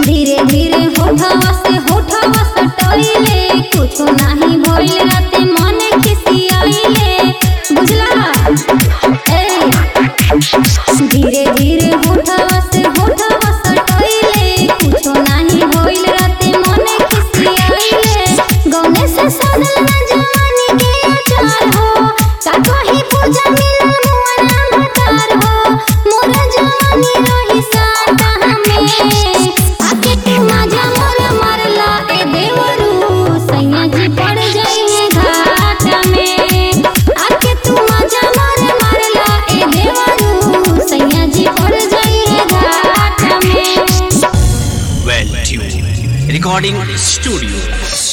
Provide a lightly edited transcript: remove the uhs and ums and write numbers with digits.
धीरे धीरे होठवा से सटइले कुछ नहीं भइल राते मन खिसियाइले बुझला ए धीरे धीरे होठवा से सटइले कुछ नहीं भइल राते मन खिसियाइले गौने से सदल ना जवानी के अचार हो का कही पूजा मिलन मुआना भतार हो मोरा जवानी रही साटा हमें आके तू माजा मोर मरला ए देवरू सैया जी पड़ जाइए घाट में आके तू माजा मोर मरला ए देवरू सैया जी पड़ जाइए घाट में Well tuned recording studio